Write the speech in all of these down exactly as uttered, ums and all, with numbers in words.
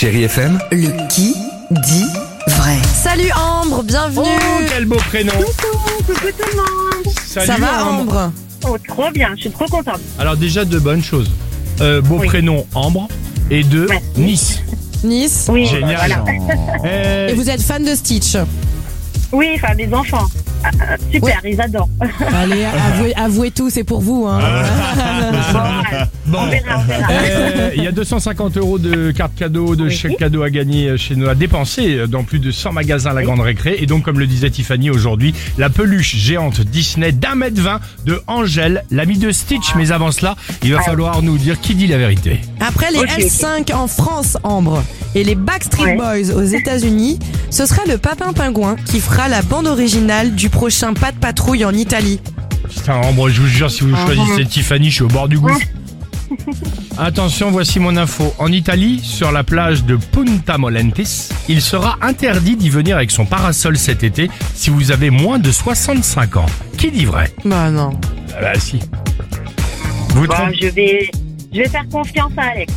Chérie F M, Le qui dit vrai. Salut Ambre, bienvenue. Oh, quel beau prénom. Coucou, coucou tout le monde. Salut, Ça va Ambre? Oh, trop bien, je suis trop contente. Alors déjà deux bonnes choses. Euh, beau Oui. prénom Ambre et deux Merci. Nice. Nice. Oui, Génial. voilà. Euh, Et vous êtes fan de Stitch? Oui, enfin, mes enfants. Ah, ah, super, ils adorent. Allez, avouez, avouez tout, c'est pour vous. Hein. Bon, on verra, on verra. euh, Il y a deux cent cinquante euros de cartes cadeaux, de Oui. chèques cadeaux à gagner chez nous, à dépenser dans plus de cent magasins La Grande Récré. Et donc, comme le disait Tiffany aujourd'hui, la peluche géante Disney d'un mètre vingt de Angèle, l'amie de Stitch. Mais avant cela, il va falloir nous dire qui dit la vérité. Après les Ok, ok. L cinq en France, Ambre, et les Backstreet Ouais. Boys aux États-Unis, ce sera le Papin Pingouin qui fera la bande originale du prochain Pas de Patrouille en Italie. Putain, Ambre, je vous jure, si vous choisissez Tiffany, je suis au bord du gouffre. Attention, voici mon info. En Italie, sur la plage de Punta Molentis, il sera interdit d'y venir avec son parasol cet été si vous avez moins de soixante-cinq ans. Qui dit vrai? Bah non. Ah bah si. Vous Bon, trompez. je vais, je vais faire confiance à Alex.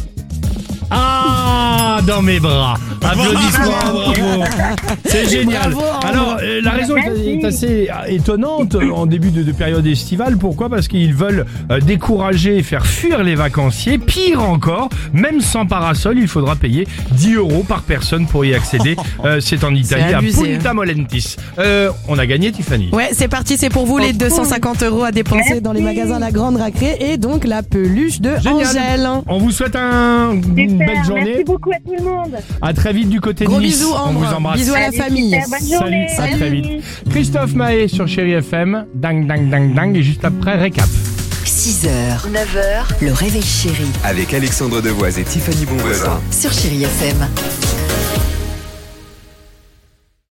Ah, dans mes bras. Applaudissements, bravo. C'est génial. Bravo, Ambre. Alors, euh, la raison est, Merci. est assez étonnante euh, en début de, de période estivale. Pourquoi? Parce qu'ils veulent euh, décourager et faire fuir les vacanciers. Pire encore, même sans parasol, il faudra payer dix euros par personne pour y accéder. Euh, c'est en Italie, C'est à abusé. Punta Molentis. Euh, on a gagné, Tiffany. Ouais, c'est parti, c'est pour vous les deux cent cinquante euros à dépenser Merci. dans les magasins La Grande Récré et donc la peluche de Génial. Angèle. On vous souhaite un, une Super, belle journée. merci beaucoup à tout le monde. À très vite du côté Gros de Nice. bisous On Ambre. vous embrasse. Bisous à la Allez, famille. super, bonne journée. Salut, à très Salut. vite. Christophe Maé sur Chérie F M, dang dang dang dang, et juste après, récap. six heures, neuf heures, le réveil chéri avec Alexandre Devoise et Tiffany Bonvoisin. sur Chérie F M.